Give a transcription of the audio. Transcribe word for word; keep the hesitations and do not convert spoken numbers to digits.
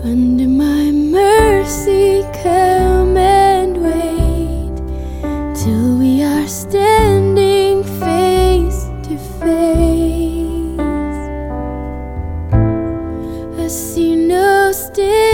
Under my mercy, come and wait till we are standing face to face. I see no stain.